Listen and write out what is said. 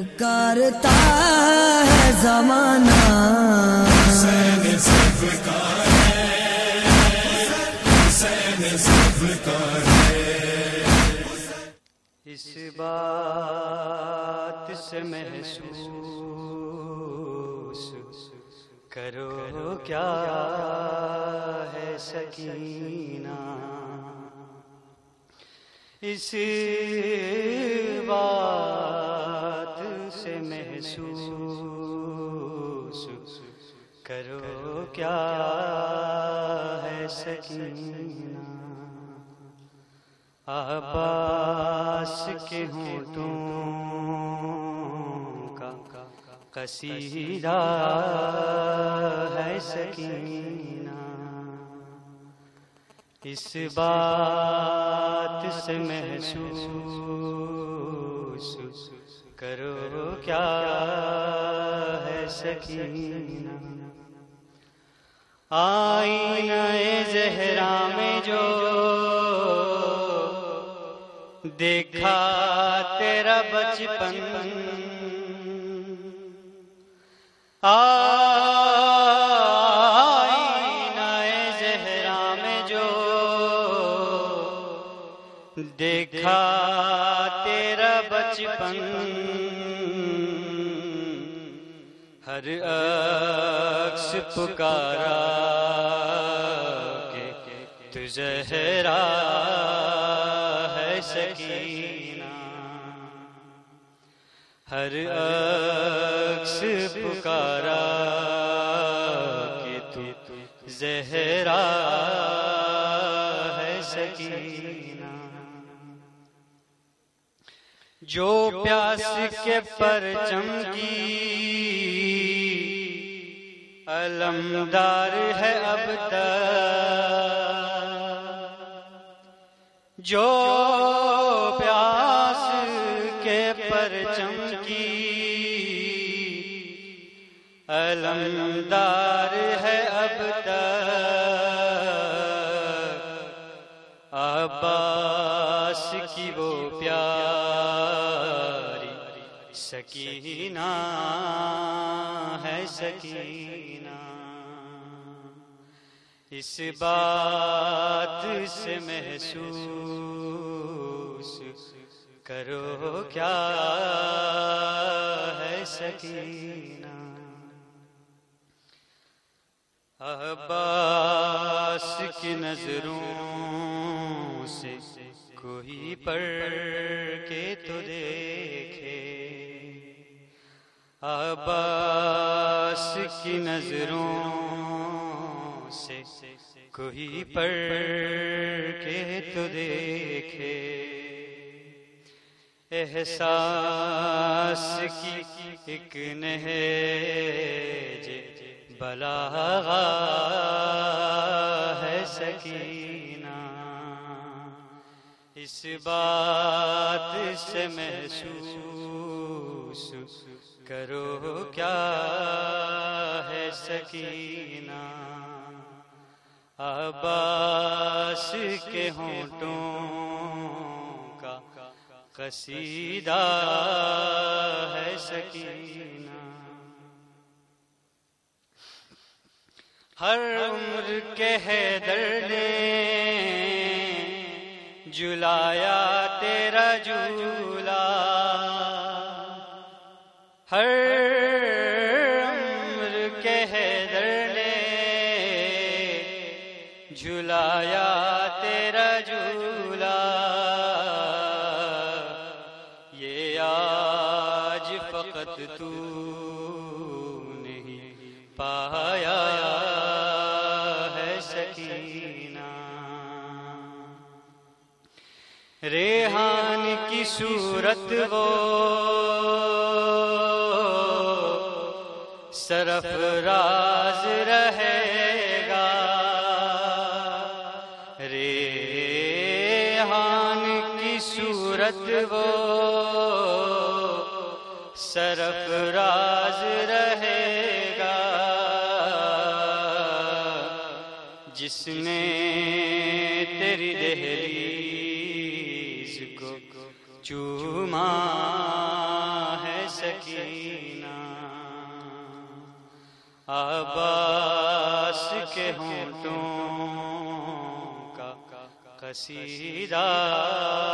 پکارتا ہے زمانہ، حسین سرکار ہے، حسین سرکار ہے۔ اس بات سے محسوس کرو کیا ہے سکینہ، اس بات سے محسوس کرو کیا ہے سکینہ، عباس کے ہونٹوں کا قصیدہ ہے سکینہ، اس بات سے محسوس کرو کیا ہے سکینہ، آئینہ زہرا میں جو دیکھا تیرا بچپن، آئینہ زہرا میں جو دیکھا تیرا بچپن، ہر عکس پکارا کہ تو زہرا ہے سکینہ، ہر عکس پکارا کہ تو زہرا ہے سکینہ، جو پیاس کے پرچم کی علمدار ہے اب تک، جو پیاس کے پرچم کی علمدار ہے اب تک، عباس کی وہ پیاری سکینہ ہے سکینہ، اس بات سے محسوس کرو کیا ہے سکینہ، عباس کی نظروں سے کوئی پڑھ کے تو دیکھے، عباس کی نظروں سے کوئی پڑھ کے تو دیکھے، احساس کی ایک نہج بلاغہ ہے سکینہ، اس بات سے محسوس کرو کیا ہے سکینہ، عباس کے ہونٹوں کا قصیدہ ہے سکینہ، ہر عمر کے حیدر نے جلایا تیرا جھولا، ہر عمر کے حیدر نے جھلایا تیرا جھولا، یہ آج فقط تو نہیں پایا ہے سکینہ، ریحان کی صورت وہ سرفراز رہے گا، ریحان کی صورت وہ سرفراز رہے گا، جس نے تیری دہلیز کو چوما ہے سکینہ عباس کے ہونٹوں کا قصیدہ